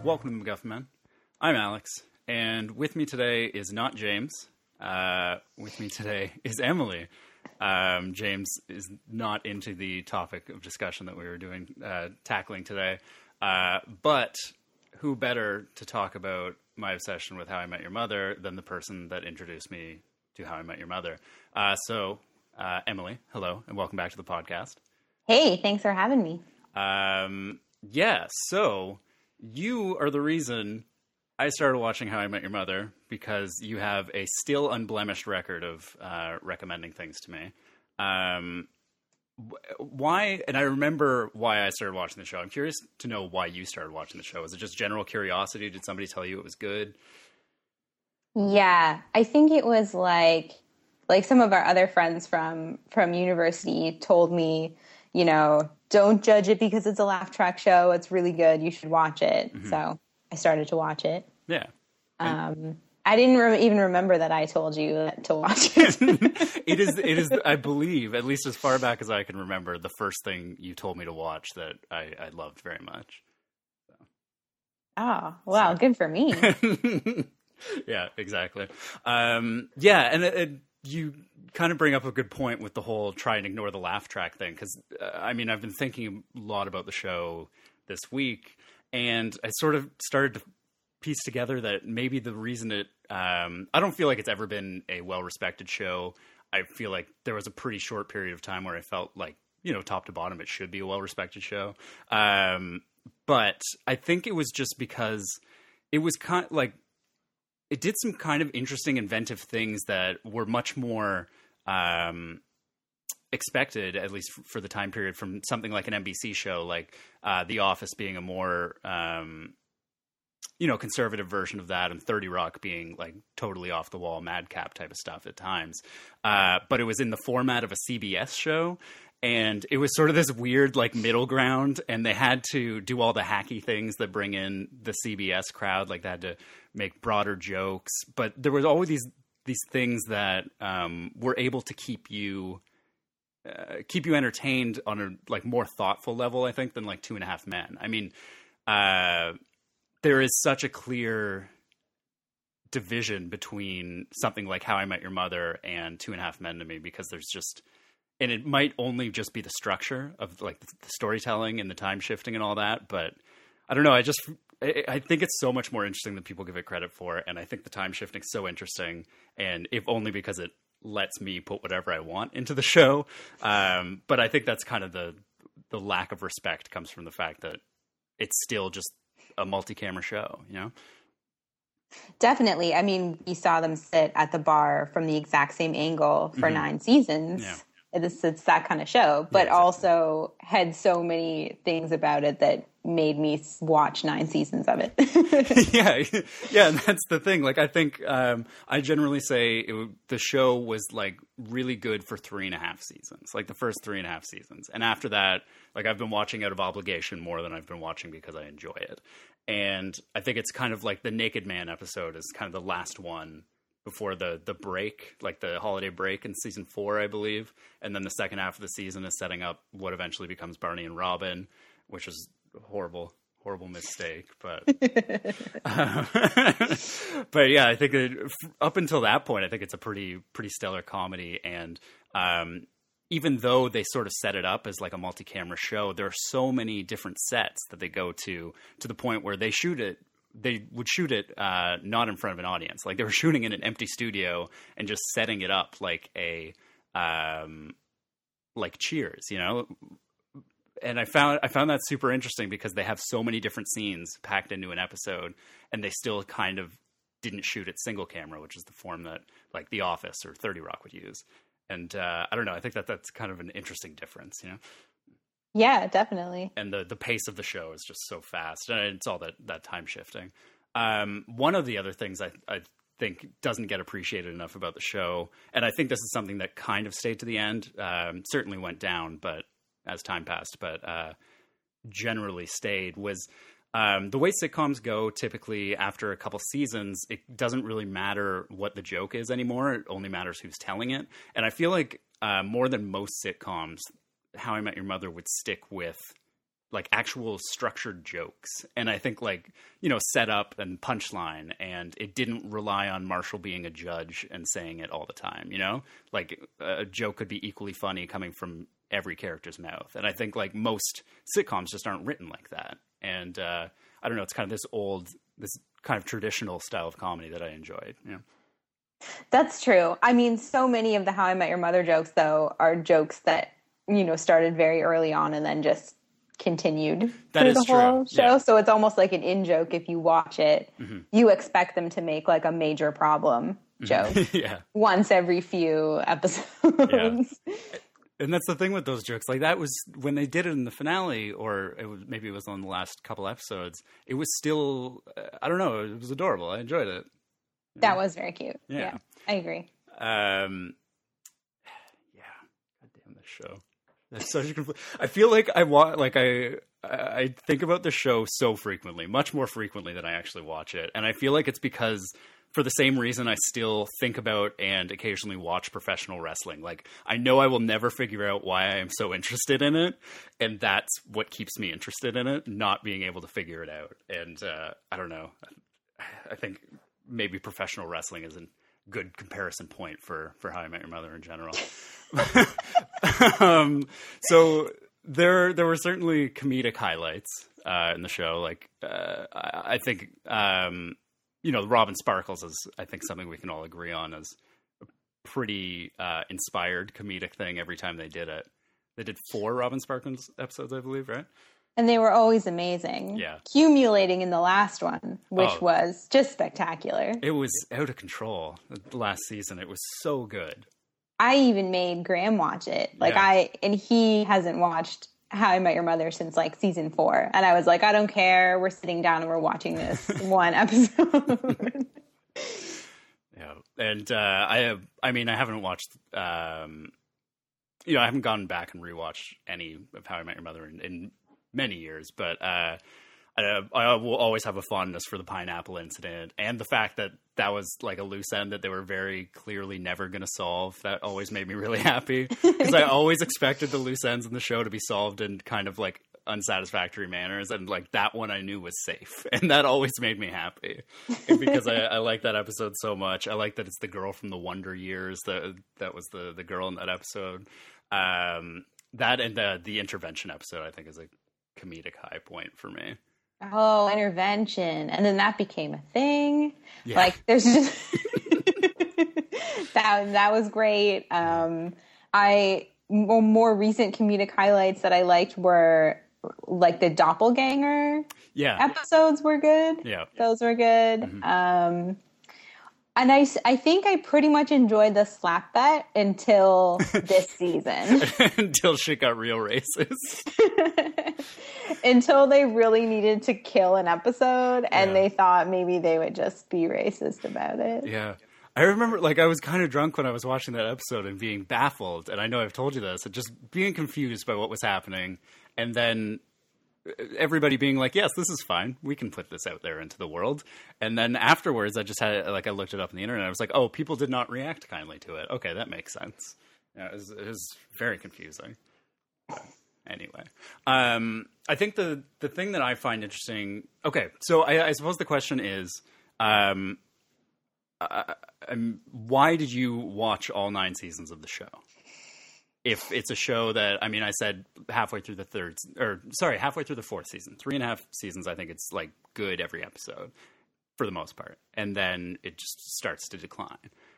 Welcome to MacGuffin Men. I'm Alex, and with me today is not James. With me today is Emily. James is not into the topic of discussion that we were tackling today. But who better to talk about my obsession with How I Met Your Mother than the person that introduced me to How I Met Your Mother? Emily, hello, and welcome back to the podcast. Hey, thanks for having me. So you are the reason I started watching How I Met Your Mother, because you have a still unblemished record of recommending things to me. Why? And I remember why I started watching the show. I'm curious to know why you started watching the show. Was it just general curiosity? Did somebody tell you it was good? Yeah, I think it was like some of our other friends from university told me, you know, don't judge it because it's a laugh track show. It's really good. You should watch it. Mm-hmm. So I started to watch it. Yeah. I didn't even remember that I told you to watch it. It is, I believe, at least as far back as I can remember, the first thing you told me to watch that I loved very much. So. Oh, wow. So. Good for me. Yeah, exactly. And you kind of bring up a good point with the whole try and ignore the laugh track thing. Because, I've been thinking a lot about the show this week, and I sort of started to piece together that maybe the reason I don't feel like it's ever been a well-respected show. I feel like there was a pretty short period of time where I felt like, top to bottom, it should be a well-respected show. But I think it was just because it was kind of like, it did some kind of interesting, inventive things that were much more expected, at least for the time period, from something like an NBC show, like The Office being a more, conservative version of that, and 30 Rock being like totally off the wall, madcap type of stuff at times. But it was in the format of a CBS show. And it was sort of this weird, like, middle ground, and they had to do all the hacky things that bring in the CBS crowd. Like, they had to make broader jokes, but there was always these things that were able to keep you entertained on a like more thoughtful level, I think, than like 2.5 Men. There is such a clear division between something like How I Met Your Mother and 2.5 Men to me, because there's just. And it might only just be the structure of like the storytelling and the time shifting and all that. But I don't know. I think it's so much more interesting than people give it credit for. And I think the time shifting is so interesting. And if only because it lets me put whatever I want into the show. But I think that's kind of the lack of respect comes from the fact that it's still just a multi-camera show, Definitely. We saw them sit at the bar from the exact same angle for 9 seasons. Yeah. It's that kind of show, but also had so many things about it that made me watch 9 seasons of it. Yeah, and that's the thing. Like, I think I generally say the show was like really good for 3.5 seasons, like the first 3.5 seasons, and after that, like I've been watching out of obligation more than I've been watching because I enjoy it. And I think it's kind of like the Naked Man episode is kind of the last one before the break, like the holiday break in season 4, I believe. And then the second half of the season is setting up what eventually becomes Barney and Robin, which is a horrible mistake. But, but yeah, I think up until that point, I think it's a pretty stellar comedy. And even though they sort of set it up as like a multi-camera show, there are so many different sets that they go to the point where they would shoot it not in front of an audience. Like they were shooting in an empty studio and just setting it up like a like Cheers, And I found that super interesting because they have so many different scenes packed into an episode, and they still kind of didn't shoot it single camera, which is the form that like The Office or 30 Rock would use. And I don't know. I think that's kind of an interesting difference, Yeah, definitely. And the pace of the show is just so fast. And it's all that time shifting. One of the other things I think doesn't get appreciated enough about the show, and I think this is something that kind of stayed to the end, certainly went down but as time passed, but generally stayed, was the way sitcoms go typically after a couple seasons, it doesn't really matter what the joke is anymore. It only matters who's telling it. And I feel like more than most sitcoms, How I Met Your Mother would stick with like actual structured jokes. And I think like, you know, setup and punchline, and it didn't rely on Marshall being a judge and saying it all the time, you know? Like a joke could be equally funny coming from every character's mouth. And I think like most sitcoms just aren't written like that. And I don't know, it's kind of this kind of traditional style of comedy that I enjoyed. Yeah. That's true. I mean, so many of the How I Met Your Mother jokes, though, are jokes that, you know, started very early on and then just continued through the whole show. Yeah. So it's almost like an in-joke. If you watch it, you expect them to make like a major problem joke once every few episodes. Yeah. And that's the thing with those jokes. Like that was when they did it in the finale, or maybe it was on the last couple episodes. It was still, I don't know, it was adorable. I enjoyed it. That was very cute. Yeah, I agree. Yeah. God damn this show. That's such a complete. I feel like I think about the show so frequently, much more frequently than I actually watch it, and I feel like it's because, for the same reason, I still think about and occasionally watch professional wrestling. Like I know I will never figure out why I am so interested in it, and that's what keeps me interested in it, not being able to figure it out. And I don't know. I think maybe professional wrestling is a good comparison point for How I Met Your Mother in general. So there were certainly comedic highlights in the show. Like I think you know, Robin Sparkles is, I think, something we can all agree on as a pretty inspired comedic thing every time they did it. They did 4 Robin Sparkles episodes, I believe, right? And they were always amazing. Yeah. Accumulating in the last one, which was just spectacular. It was out of control. The last season, it was so good. I even made Graham watch it. Like and he hasn't watched How I Met Your Mother since like season 4. And I was like, I don't care. We're sitting down and we're watching this one episode. Yeah. And I haven't watched, you know, I haven't gone back and rewatched any of How I Met Your Mother in many years, but I will always have a fondness for the pineapple incident, and the fact that that was like a loose end that they were very clearly never going to solve. That always made me really happy, because I always expected the loose ends in the show to be solved in kind of like unsatisfactory manners, and like that one I knew was safe, and that always made me happy, because I like that episode so much. I like that it's the girl from the Wonder Years that was the girl in that episode. That and the intervention episode, I think, is a comedic high point for me. Oh, intervention. And then that became a thing. Yeah. Like there's just that was great. More recent comedic highlights that I liked were like the doppelganger episodes were good. Yeah. Those were good. Mm-hmm. And I think I pretty much enjoyed the slap bet until this season. Until shit got real racist. Until they really needed to kill an episode, and they thought maybe they would just be racist about it. Yeah. I remember, like, I was kind of drunk when I was watching that episode and being baffled, and I know I've told you this, and just being confused by what was happening, and then everybody being like, yes, this is fine. We can put this out there into the world. And then afterwards, I just had, like, I looked it up on the internet. I was like, oh, people did not react kindly to it. Okay, that makes sense. Yeah, it was very confusing. But anyway, I think the thing that I find interesting. Okay, so I suppose the question is, why did you watch all 9 seasons of the show? If it's a show that, I mean, I said halfway through the 4th season, 3.5 seasons, I think it's like good every episode for the most part. And then it just starts to decline.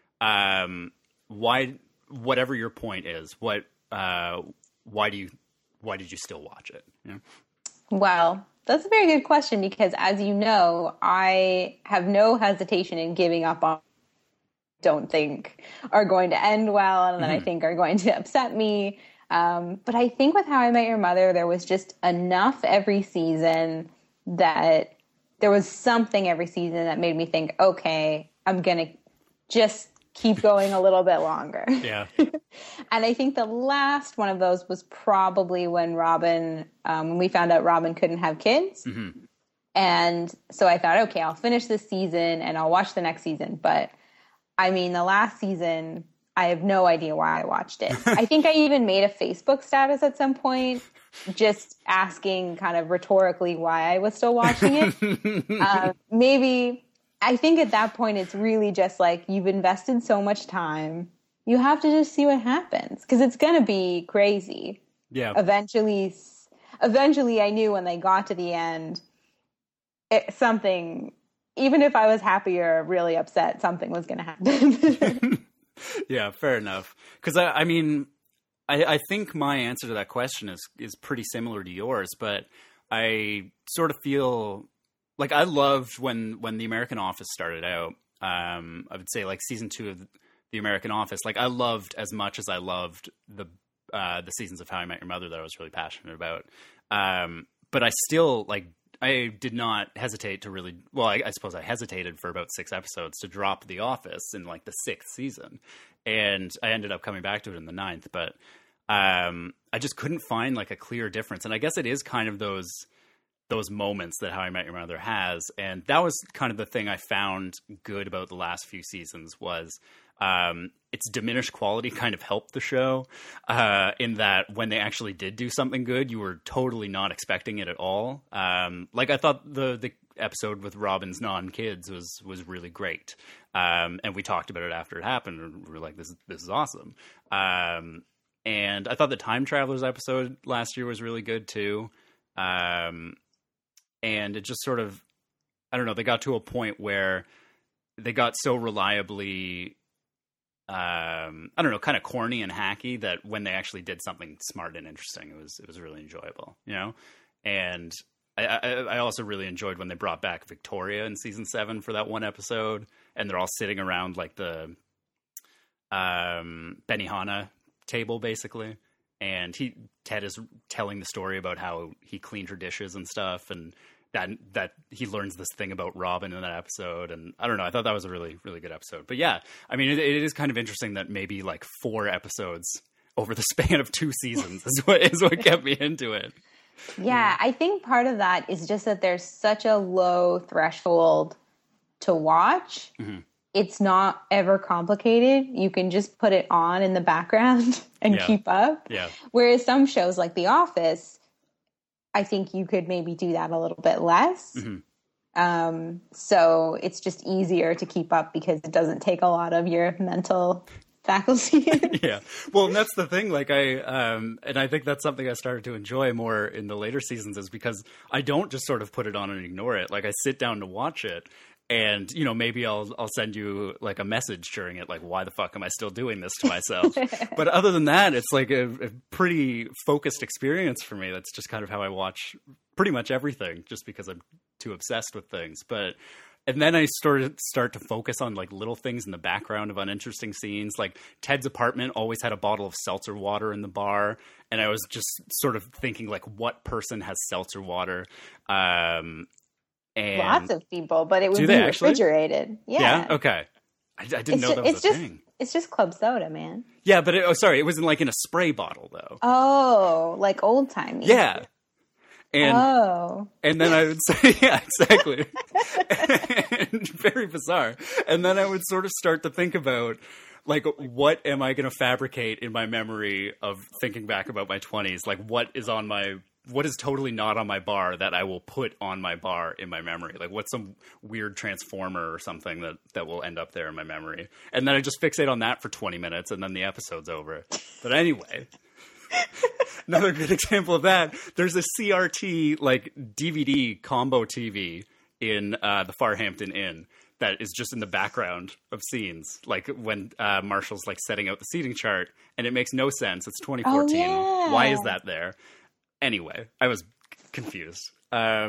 Why, whatever your point is, why did you still watch it? Yeah. Well, that's a very good question, because as you know, I have no hesitation in giving up on don't think are going to end well, and that I think are going to upset me. But I think with How I Met Your Mother, there was just enough every season that there was something every season that made me think, okay, I'm going to just keep going a little bit longer. Yeah. And I think the last one of those was probably when when we found out Robin couldn't have kids. Mm-hmm. And so I thought, okay, I'll finish this season and I'll watch the next season. But I mean, the last season, I have no idea why I watched it. I think I even made a Facebook status at some point, just asking kind of rhetorically why I was still watching it. Maybe, I think at that point, it's really just like, you've invested so much time. You have to just see what happens, because it's going to be crazy. Yeah. Eventually, I knew when they got to the end, something, even if I was happy or really upset, something was going to happen. Yeah, fair enough. Because I mean, I think my answer to that question is pretty similar to yours, but I sort of feel like I loved when The American Office started out. I would say like season 2 of The American Office. Like, I loved as much as I loved the seasons of How I Met Your Mother that I was really passionate about. But I still I did not hesitate to really, well, I suppose I hesitated for about 6 episodes to drop The Office in like the 6th season. And I ended up coming back to it in the 9th, but I just couldn't find like a clear difference. And I guess it is kind of those moments that How I Met Your Mother has. And that was kind of the thing I found good about the last few seasons was its diminished quality kind of helped the show in that when they actually did do something good, you were totally not expecting it at all. Like, I thought the episode with Robin's non-kids was really great. And we talked about it after it happened, and we were like, this is awesome. And I thought the Time Travelers episode last year was really good too. And it just sort of, I don't know, they got to a point where they got so reliably, I don't know, kind of corny and hacky that when they actually did something smart and interesting, it was really enjoyable, you know? And I also really enjoyed when they brought back Victoria in season 7 for that one episode, and they're all sitting around like the Benihana table, basically. And Ted is telling the story about how he cleaned her dishes and stuff, and that he learns this thing about Robin in that episode. And I don't know, I thought that was a really, really good episode. But yeah, I mean, it is kind of interesting that maybe like 4 episodes over the span of 2 seasons is what kept me into it. Yeah, I think part of that is just that there's such a low threshold to watch. Mm-hmm. It's not ever complicated. You can just put it on in the background and keep up. Yeah. Whereas some shows like The Office, I think you could maybe do that a little bit less. Mm-hmm. So it's just easier to keep up because it doesn't take a lot of your mental faculty. Yeah. Well, and that's the thing. Like and I think that's something I started to enjoy more in the later seasons is because I don't just sort of put it on and ignore it. Like, I sit down to watch it. And, you know, maybe I'll send you like a message during it, like, why the fuck am I still doing this to myself? But other than that, it's like a pretty focused experience for me. That's just kind of how I watch pretty much everything, just because I'm too obsessed with things. And then I start to focus on like little things in the background of uninteresting scenes. Like, Ted's apartment always had a bottle of seltzer water in the bar. And I was just sort of thinking, like, what person has seltzer water? And lots of people, but it would be refrigerated. Yeah. Okay. I didn't know that was a thing. It's just club soda, man. Yeah, but it wasn't like in a spray bottle though. Oh, like old timey. Yeah. And then I would say, yeah, exactly. And very bizarre. And then I would sort of start to think about, like, what am I going to fabricate in my memory of thinking back about my 20s? Like, what is totally not on my bar that I will put on my bar in my memory? Like, what's some weird transformer or something that will end up there in my memory? And then I just fixate on that for 20 minutes and then the episode's over. But anyway, another good example of that, there's a CRT like DVD combo TV in the Farhampton Inn that is just in the background of scenes, like when Marshall's like setting out the seating chart, and it makes no sense. It's 2014. Oh, yeah. Why is that there? Anyway, I was confused. Yeah,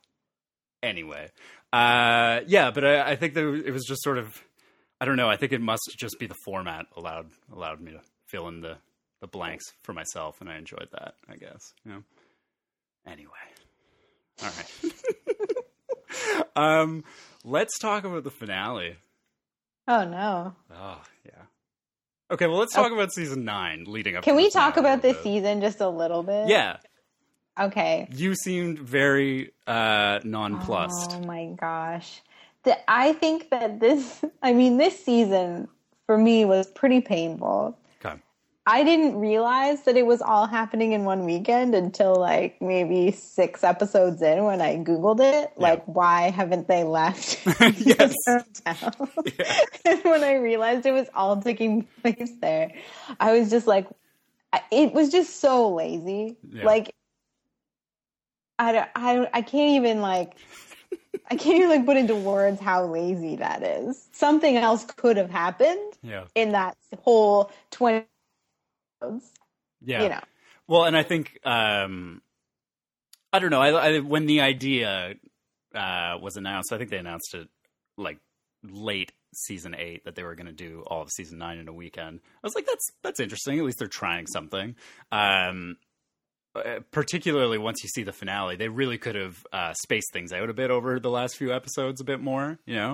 but I think that it was just sort of, I don't know. I think it must just be the format allowed me to fill in the blanks for myself, and I enjoyed that, I guess. You know? Anyway, all right. Let's talk about the finale. Oh no. Oh yeah. Okay, well, let's talk about season 9 leading up. Can we talk about this season just a little bit? Yeah. Okay. You seemed very nonplussed. Oh my gosh. I think that this season, for me was pretty painful. Okay. I didn't realize that it was all happening in one weekend until like maybe 6 episodes in when I Googled it. Yeah. Like, why haven't they left Yes. the hotel? Yeah. And when I realized it was all taking place there, I was just like, it was just so lazy. Yeah. Like, I can't even like, I can't even like put into words how lazy that is. Something else could have happened in that whole 20 episodes. Yeah. You know. Well, and I think, I don't know, I when the idea was announced, I think they announced it like late season 8 that they were going to do all of season 9 in a weekend. I was like, that's interesting. At least they're trying something. Particularly once you see the finale, they really could have spaced things out a bit over the last few episodes a bit more, you know?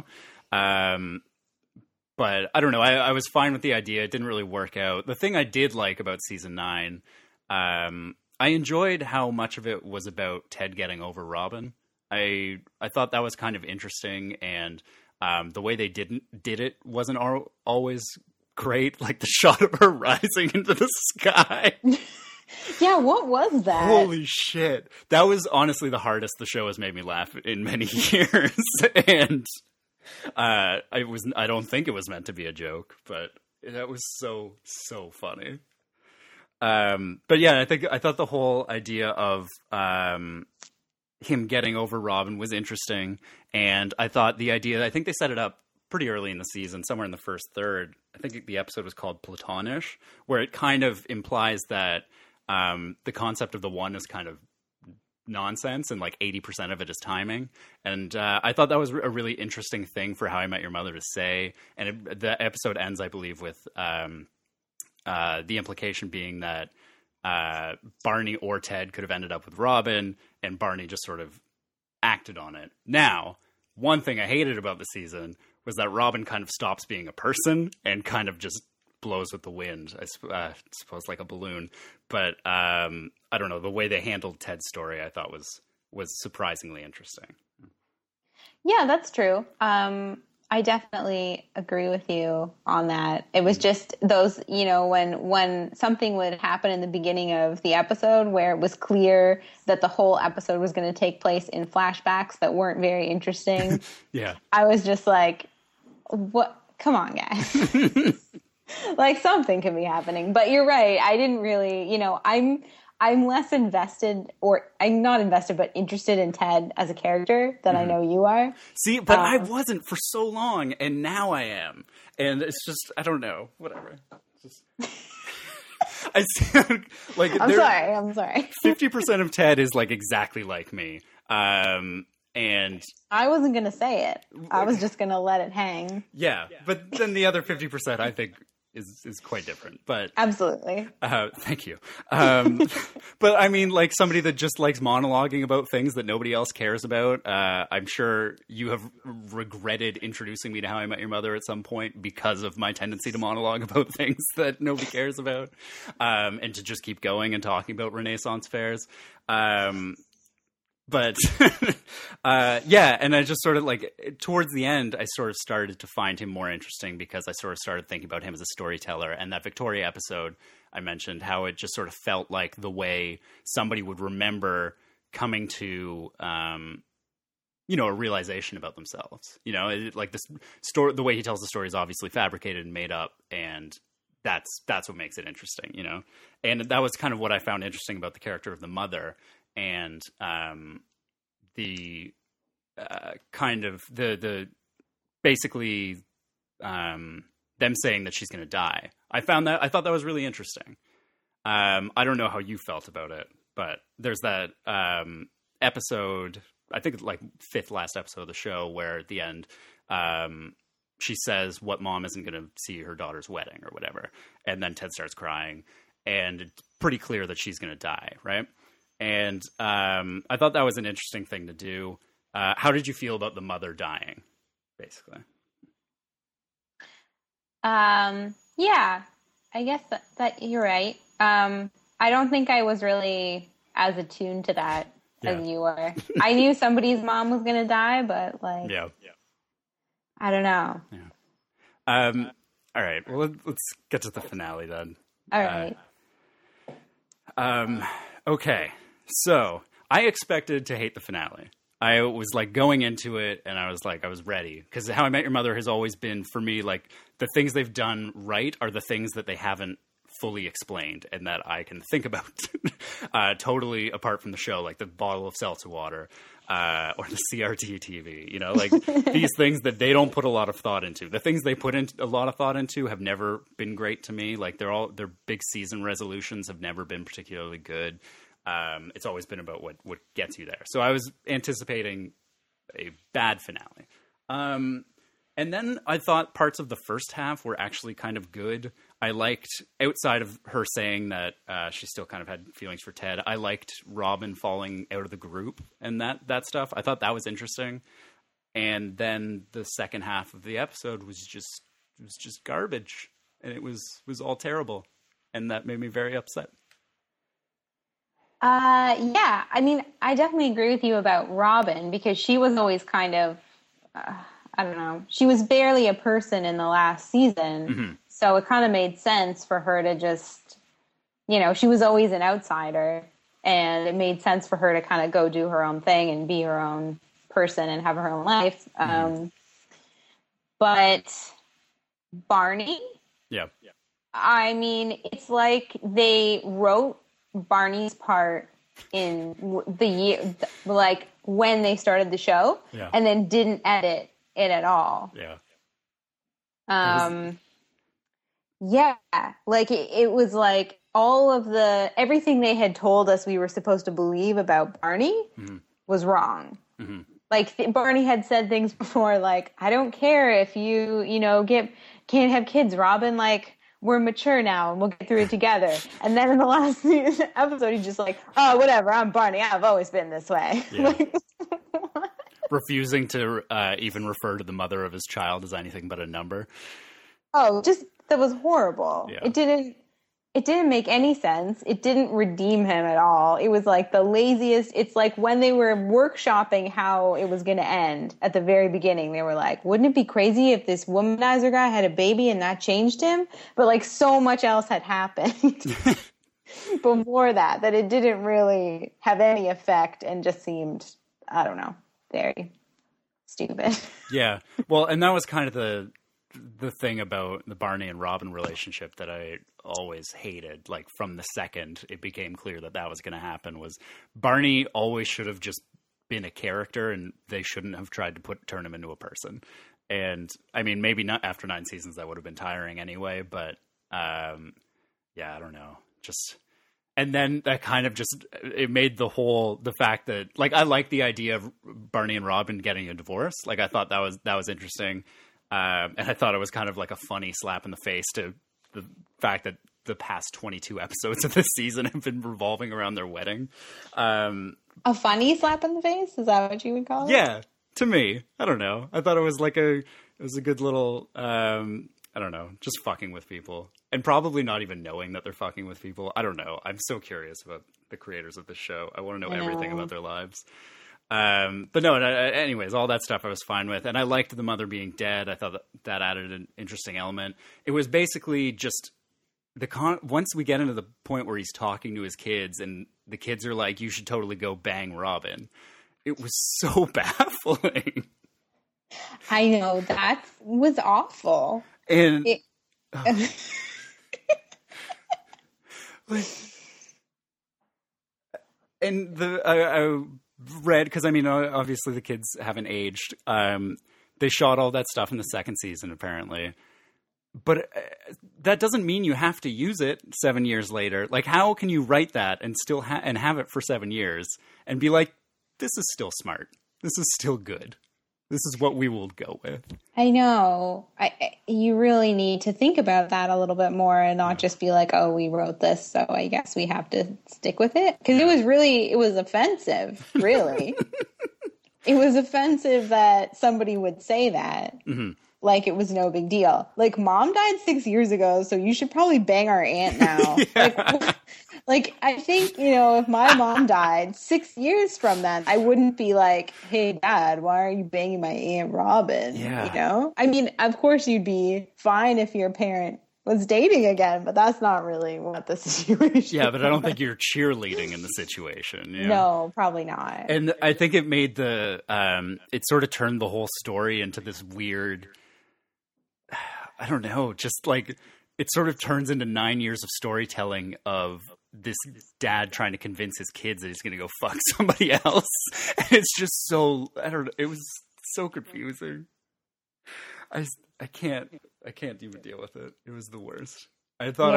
But I don't know. I was fine with the idea. It didn't really work out. The thing I did like about season 9, I enjoyed how much of it was about Ted getting over Robin. I thought that was kind of interesting, and the way they did it wasn't always great. Like the shot of her rising into the sky. Yeah, what was that? Holy shit. That was honestly the hardest the show has made me laugh in many years. And I don't think it was meant to be a joke, but that was so funny. But yeah, I thought the whole idea of him getting over Robin was interesting, and I thought I think they set it up pretty early in the season, somewhere in the first third. I think the episode was called Platonish, where it kind of implies that the concept of the one is kind of nonsense, and like 80% of it is timing. And I thought that was a really interesting thing for How I Met Your Mother to say. And the episode ends, I believe, with the implication being that Barney or Ted could have ended up with Robin, and Barney just sort of acted on it. Now, one thing I hated about the season was that Robin kind of stops being a person and kind of just blows with the wind, I suppose, like a balloon. But I don't know, the way they handled Ted's story I thought was surprisingly interesting. Yeah, that's true. I definitely agree with you on that. It was just those, you know, when something would happen in the beginning of the episode where it was clear that the whole episode was going to take place in flashbacks that weren't very interesting. Yeah. I was just like, what? Come on, guys. Like, something could be happening. But you're right. I didn't really, you know, I'm less invested, or I'm not invested, but interested in Ted as a character than I know you are. See, but I wasn't for so long, and now I am. And it's just, I don't know, whatever. Just... I see, like, I'm sorry. 50% of Ted is like exactly like me. And I wasn't going to say it. I was just going to let it hang. Yeah, but then the other 50%, I think, is quite different. But absolutely. Thank you. But I mean, like, somebody that just likes monologuing about things that nobody else cares about. I'm sure you have regretted introducing me to How I Met Your Mother at some point because of my tendency to monologue about things that nobody cares about, and to just keep going and talking about Renaissance fairs. But, yeah, and I just sort of, like, towards the end, I sort of started to find him more interesting because I sort of started thinking about him as a storyteller. And that Victoria episode, I mentioned how it just sort of felt like the way somebody would remember coming to, you know, a realization about themselves. You know, like this story, the way he tells the story is obviously fabricated and made up, and that's what makes it interesting, you know? And that was kind of what I found interesting about the character of the mother. And the kind of the basically them saying that she's going to die. I thought that was really interesting. I don't know how you felt about it, but there's that episode, I think it's like 5th last episode of the show, where at the end she says what mom isn't going to see her daughter's wedding or whatever, and then Ted starts crying, and it's pretty clear that she's going to die, right? And I thought that was an interesting thing to do. How did you feel about the mother dying, basically? Yeah, I guess that you're right. I don't think I was really as attuned to that as you were. I knew somebody's mom was going to die, but like, I don't know. Yeah. All right. Well, let's get to the finale then. All right. Okay. So I expected to hate the finale. I was like going into it and I was ready, because How I Met Your Mother has always been for me, like, the things they've done right are the things that they haven't fully explained and that I can think about totally apart from the show, like the bottle of seltzer water or the CRT TV, you know, like these things that they don't put a lot of thought into. The things they put in a lot of thought into have never been great to me. Like their big season resolutions have never been particularly good. It's always been about what gets you there. So I was anticipating a bad finale. And then I thought parts of the first half were actually kind of good. I liked, outside of her saying that she still kind of had feelings for Ted, I liked Robin falling out of the group and that stuff. I thought that was interesting. And then the second half of the episode was just garbage. And it was all terrible. And that made me very upset. Yeah, I mean, I definitely agree with you about Robin, because she was always kind of, I don't know, she was barely a person in the last season. Mm-hmm. So it kind of made sense for her to just, you know, she was always an outsider, and it made sense for her to kind of go do her own thing and be her own person and have her own life. Mm-hmm. But Barney, yeah, I mean, it's like they wrote Barney's part in the year, like when they started the show, and then didn't edit it at all. Yeah. Like it was like all of everything they had told us we were supposed to believe about Barney mm-hmm. was wrong. Mm-hmm. Like Barney had said things before, like, I don't care if you know, can't have kids, Robin, like, we're mature now and we'll get through it together. And then in the last episode, he's just like, oh, whatever, I'm Barney. I've always been this way. Yeah. Refusing to even refer to the mother of his child as anything but a number. Oh, that was horrible. Yeah. It didn't make any sense. It didn't redeem him at all. It was like the laziest. It's like when they were workshopping how it was going to end at the very beginning, they were like, wouldn't it be crazy if this womanizer guy had a baby and that changed him? But like so much else had happened before that it didn't really have any effect and just seemed, I don't know, very stupid. Yeah. Well, and that was kind of the thing about the Barney and Robin relationship that I always hated. Like from the second it became clear that was going to happen, was Barney always should have just been a character and they shouldn't have tried to turn him into a person. And I mean, maybe not after 9 seasons, that would have been tiring anyway, but yeah, I don't know. And then that kind of it made the fact that, like, I like the idea of Barney and Robin getting a divorce. Like, I thought that was interesting. And I thought it was kind of like a funny slap in the face to the fact that the past 22 episodes of this season have been revolving around their wedding. A funny slap in the face? Is that what you would call it? Yeah, to me. I don't know. I thought it was like a good little, I don't know, just fucking with people. And probably not even knowing that they're fucking with people. I don't know. I'm so curious about the creators of this show. I want to know everything about their lives. But no, anyways, all that stuff I was fine with. And I liked the mother being dead. I thought that added an interesting element. It was basically just once we get into the point where he's talking to his kids and the kids are like, you should totally go bang Robin. It was so baffling. I know, that was awful. And and I read, because I mean, obviously the kids haven't aged. They shot all that stuff in the second season, apparently. But that doesn't mean you have to use it 7 years later. Like, how can you write that and still have it for 7 years and be like, this is still smart. This is still good. This is what we will go with. I know. You really need to think about that a little bit more and not just be like, oh, we wrote this, so I guess we have to stick with it. Because it was offensive, really. It was offensive that somebody would say that. Mm-hmm. like it was no big deal. Like, mom died 6 years ago, so you should probably bang our aunt now. Yeah. Like, I think, you know, if my mom died 6 years from then, I wouldn't be like, hey, Dad, why are you banging my Aunt Robin? Yeah. You know? I mean, of course you'd be fine if your parent was dating again, but that's not really what the situation Yeah, but I don't think you're cheerleading in the situation. You know? No, probably not. And I think it made it sort of turned the whole story into this weird, I don't know, just like it sort of turns into 9 years of storytelling of this dad trying to convince his kids that he's going to go fuck somebody else. And it's just so, I don't know, it was so confusing. I can't even deal with it. It was the worst. I thought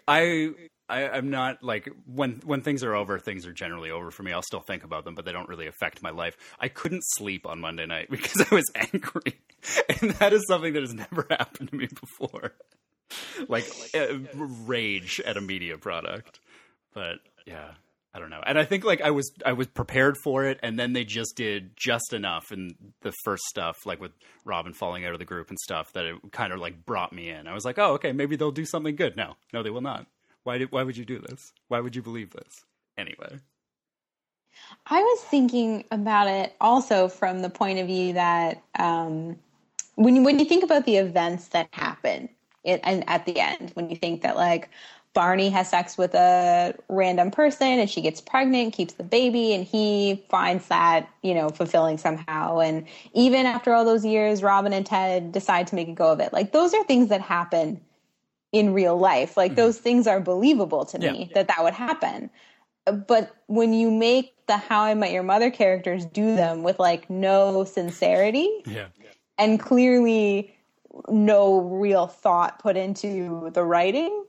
I'm not like when things are over, things are generally over for me. I'll still think about them, but they don't really affect my life. I couldn't sleep on Monday night because I was angry. And that is something that has never happened to me before. Like rage at a media product. But yeah, I don't know. And I think like I was prepared for it, and then they just did just enough in the first stuff, like with Robin falling out of the group and stuff, that it kind of like brought me in. I was like, oh, okay, maybe they'll do something good. No, they will not. Why would you do this? Why would you believe this? Anyway. I was thinking about it also from the point of view that when you think about the events that happen and at the end, when you think that like Barney has sex with a random person and she gets pregnant, keeps the baby, and he finds that, you know, fulfilling somehow. And even after all those years, Robin and Ted decide to make a go of it. Like, those are things that happen in real life. Like, those things are believable to me that would happen. But when you make the How I Met Your Mother characters do them with like no sincerity and clearly no real thought put into the writing,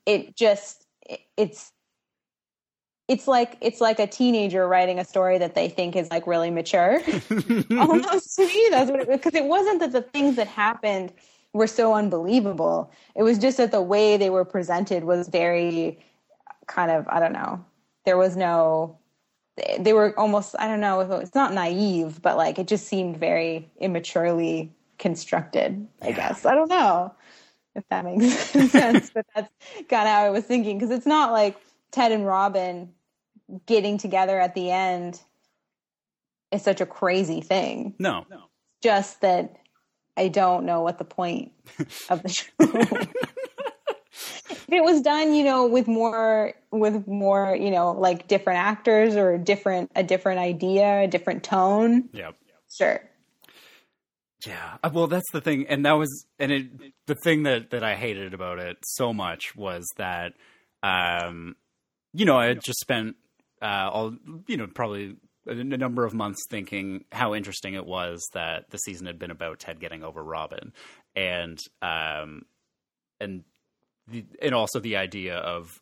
it's like a teenager writing a story that they think is like really mature. Almost, to me, that's what because it wasn't that the things that happened were so unbelievable. It was just that the way they were presented was very kind of, I don't know. There was no, they were almost, I don't know if it's not naive, but like it just seemed very immaturely constructed, I guess. I don't know if that makes sense, but that's kind of how I was thinking. Because it's not like Ted and Robin getting together at the end is such a crazy thing. No. Just that I don't know what the point of the show. If it was done, you know, with more, you know, like different actors or a different idea, a different tone. Yeah. Sure. Yeah. Well, that's the thing. And the thing that I hated about it so much was that, you know, I had just spent, probably a number of months thinking how interesting it was that the season had been about Ted getting over Robin, and also the idea of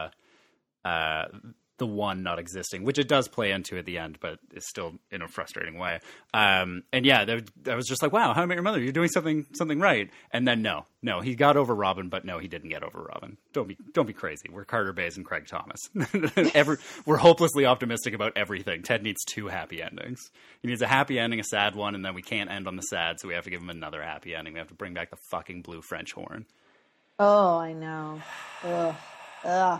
the one not existing, which it does play into at the end, but it's still in a frustrating way. And yeah, I was just like, wow, How I Met Your Mother, you're doing something right. And then no, he got over Robin, but no, he didn't get over Robin. Don't be crazy. We're Carter Bays and Craig Thomas. We're hopelessly optimistic about everything. Ted needs two happy endings. He needs a happy ending, a sad one, and then we can't end on the sad, so we have to give him another happy ending. We have to bring back the fucking blue French horn. Oh, I know. Ugh.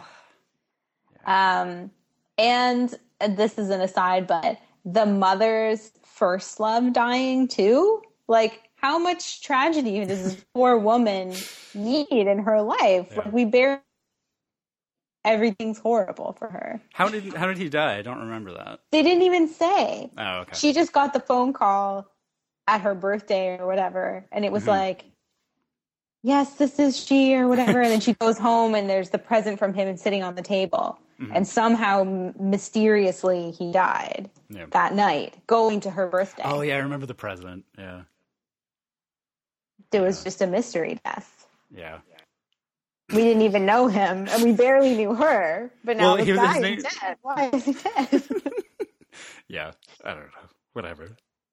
And this is an aside, but the mother's first love dying too? Like, how much tragedy does this poor woman need in her life? Yeah. Like, we barely, everything's horrible for her. How did he die? I don't remember that. They didn't even say. Oh, okay. She just got the phone call at her birthday or whatever, and it was like, yes, this is she or whatever. And then she goes home and there's the present from him sitting on the table. And somehow, mysteriously, he died that night, going to her birthday. Oh, yeah, I remember the present. Yeah. It was just a mystery death. Yeah. We didn't even know him, and we barely knew her. But now the guy is dead. Why is he dead? Yeah, I don't know. Whatever.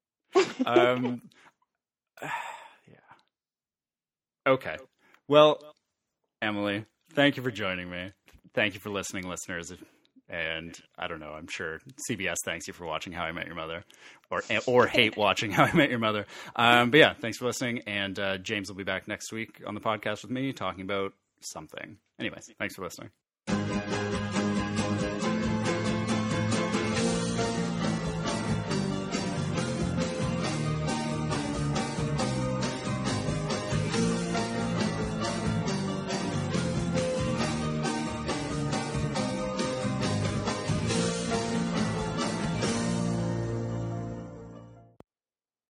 Yeah. Okay. Well, Emily, thank you for joining me. Thank you for listening, listeners. And I don't know, I'm sure CBS thanks you for watching How I Met Your Mother, or hate watching How I Met Your Mother. But yeah, thanks for listening. And James will be back next week on the podcast with me talking about something. Anyways, thanks for listening.